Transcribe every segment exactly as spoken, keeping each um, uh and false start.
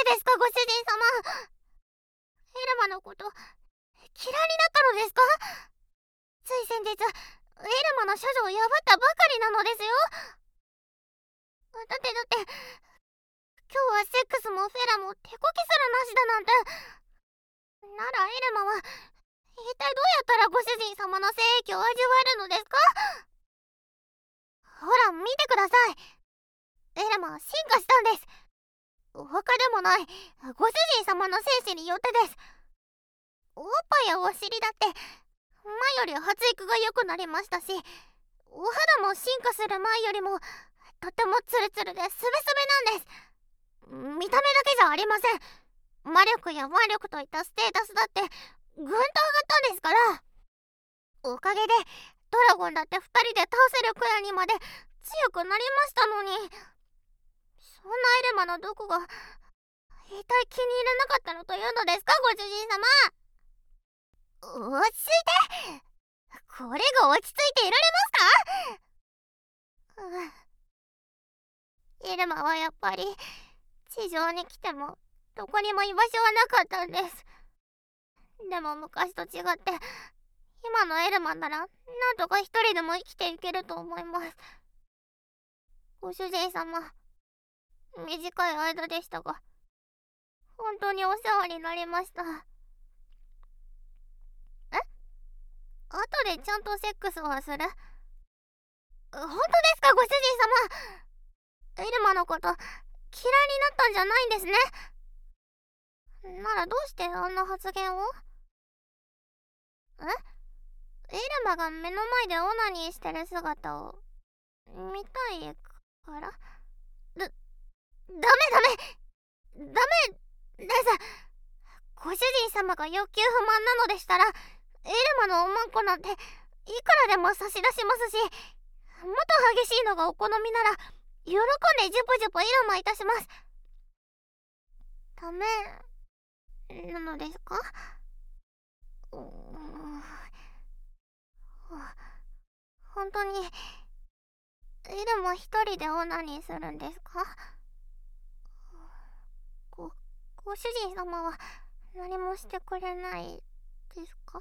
ですか、ご主人様。エルマのこと嫌いになったのですか？つい先日、エルマの処女を破ったばかりなのですよ。だってだって、今日はセックスもフェラも手こきすらなしだなんて。ならエルマは、一体どうやったらご主人様の性液を味わえるのですか？ほら、見てください。エルマは進化したんです。他でもない、ご主人様の精子によってです。おっぱいやお尻だって、前より発育が良くなりましたし、お肌も進化する前よりも、とてもツルツルでスベスベなんです。見た目だけじゃありません。魔力や腕力といったステータスだって、ぐんと上がったんですから。おかげで、ドラゴンだってふたりで倒せるくらいにまで強くなりましたのに。そんなエルマのどこが、一体気に入らなかったのというのですか、ご主人様。落ち着いて。これが落ち着いていられますか？うん、エルマはやっぱり地上に来てもどこにも居場所はなかったんです。でも昔と違って今のエルマならなんとか一人でも生きていけると思います。ご主人様、短い間でしたが本当にお世話になりました。え？後でちゃんとセックスはする？本当ですか、ご主人様。エルマのこと嫌いになったんじゃないんですね。ならどうしてあんな発言を？え？エルマが目の前でオナニーしてる姿を見たいから？だ、ダメダメダメです。ご主人様が欲求不満なのでしたら、エルマのおまんこなんていくらでも差し出しますし、もっと激しいのがお好みなら喜んでジュプジュプイルマいたします。ダメなのですか？うーん、本当にエルマ一人でオナニーするんですか？ご、ご主人様は何もしてくれないですか？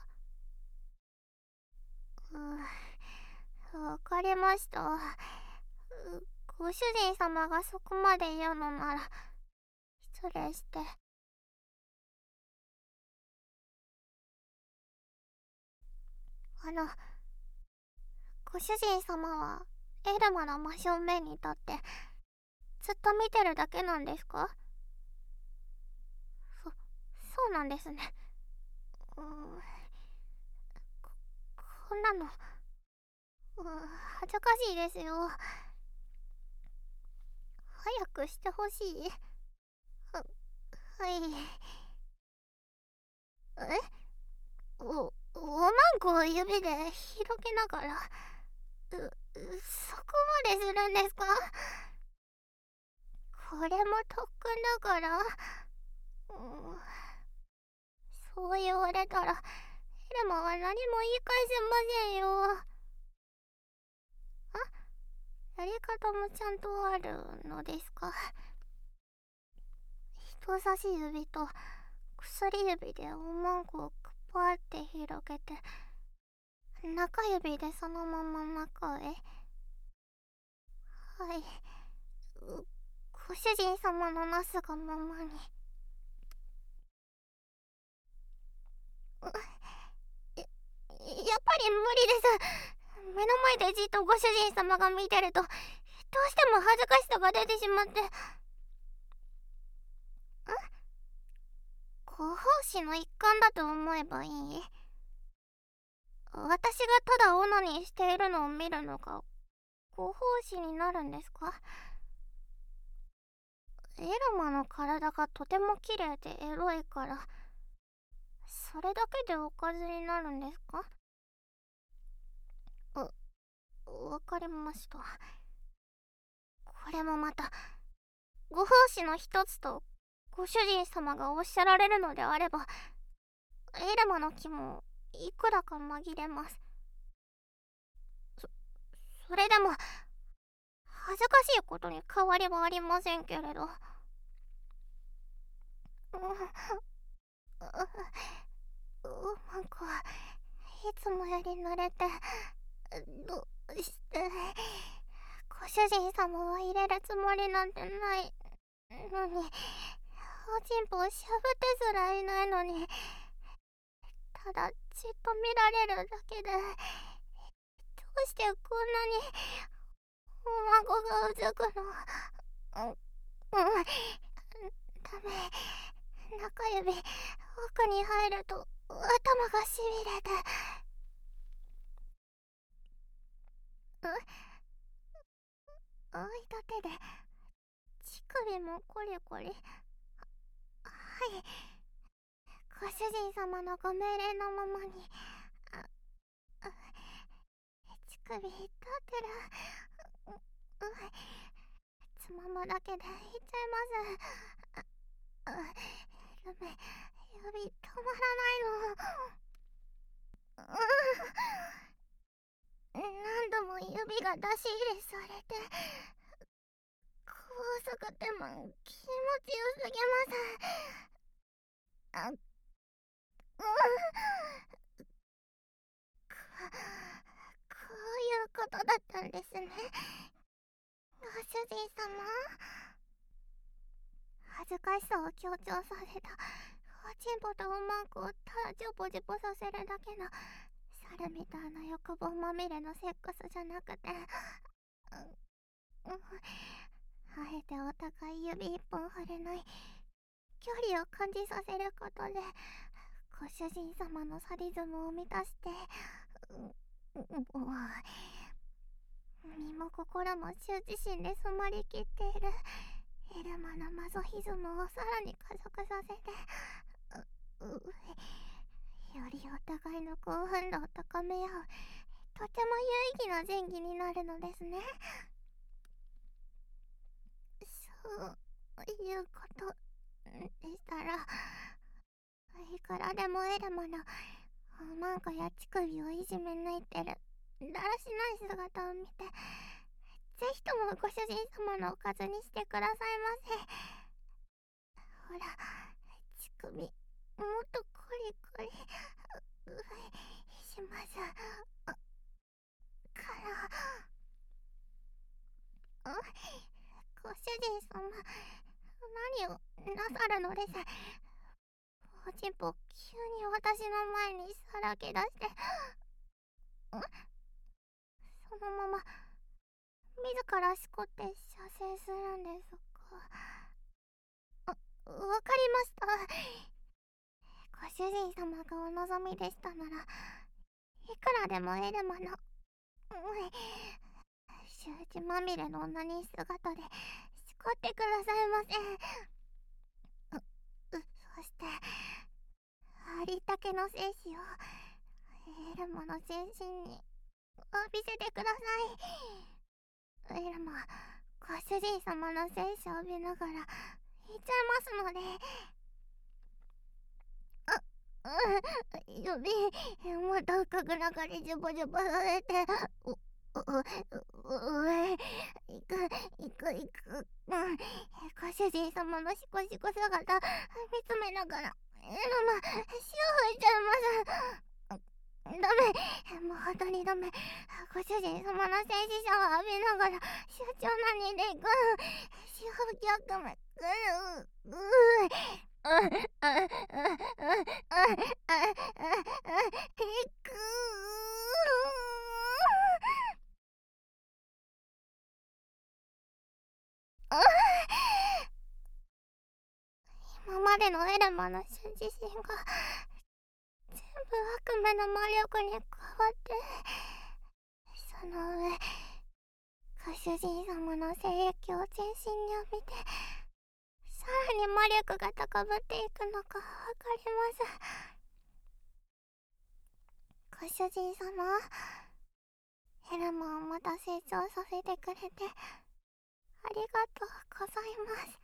うー、わかりました。ご主人様がそこまで言うのなら失礼して。あの、ご主人様はエルマの真正面に立ってずっと見てるだけなんですか？そ、そうなんですね。うーん、こ、こんなの、うーん、恥ずかしいですよ。早くしてほしい。は、はい。え？お、おまんこを指で広げながら、う、うそこまでするんですか？これも特訓だから。うん、そう言われたら、エルマは何も言い返せませんよ。あ、やり方もちゃんとあるのですか？人差し指と薬指でおまんこをパーって広げて、中指でそのまま中へ。はい。ご主人様のなすがままに。や、やっぱり無理です。目の前でじっとご主人様が見てると、どうしても恥ずかしさが出てしまって。ん？ご奉仕の一環だと思えばいい？私がただオナニーしているのを見るのがご奉仕になるんですか？エルマの体がとても綺麗でエロいから、それだけでおかずになるんですか？う、わかりました。これもまたご奉仕の一つとご主人様がおっしゃられるのであれば、エルマの気もいくらか紛れます。そ、それでも恥ずかしいことに変わりはありませんけれど。 うまくいつもより慣れて、どうしてご主人様は入れるつもりなんてないのに、おちんぽをしゃぶってすらいないのに、ただじっと見られるだけで、どうしてこんなにお孫がうずくの。うん、うん、ダメ。中指奥に入ると頭がしびれて、う空いた手で乳首もコリコリ。はい、ご主人様のご命令のままに。あ、あ、乳首立ってる。う、う、つまむだけでいっちゃいます。あ、あ、指、指止まらないの。何度も指が出し入れされて、高速でも気持ちよすぎます。あ、うん、こ、こういうことだったんですね、ご主人様。恥ずかしさを強調させたおちんぽとおまんこをただジョポジョポさせるだけの猿みたいな欲望まみれのセックスじゃなくて、うん、うん、あえてお互い指一本触れない距離を感じさせることで、ご主人様のサディズムを満たして、うん、うん、身も心も羞恥心で染まりきっているエルマのマゾヒズムをさらに加速させて、う、う、よりお互いの興奮度を高め合う、とても有意義な前戯になるのですね。そういうことでしたら、いくらでもエルマのおまんこや乳首をいじめ抜いてるだらしない姿を見て、ぜひともご主人様のおかずにしてくださいませ。ほら、乳首もっとコリコリします。あ、から、あ、ご主人様、何をなさるのです。おちんぽ急に私の前にさらけ出して、ん、そのまま自らしこって射精するんですか。あ、わかりました。ご主人様がお望みでしたなら、いくらでもエルマの、うん、羞恥まみれの女に姿でしこってくださいませ。う、う、そしてありったけの精子をエルマの全身に浴びせてください。エルマ、ご主人様の精子を浴びながら言っちゃいますので。あ、うん、指もっと深く中にジュボジュボさせて、う、う、う、上、いく、いく、いく、うん、ご主人様のシコシコ姿見つめながら、エルマ、潮吹いちゃいます。ダメ、もう本当にダメ。ご主人様の戦死者を浴びながら集中何でいく。潮吹き悪夢、ぐるう、うー、あ、あ、あ、あ、あ、あ、あ、いくー。今までのエルマの羞恥心が全部悪夢の魔力に変わって、その上ご主人様の精液を全身に浴びて、さらに魔力が高ぶっていくのかわかります。ご主人様、エルマをまた成長させてくれてありがとうございます。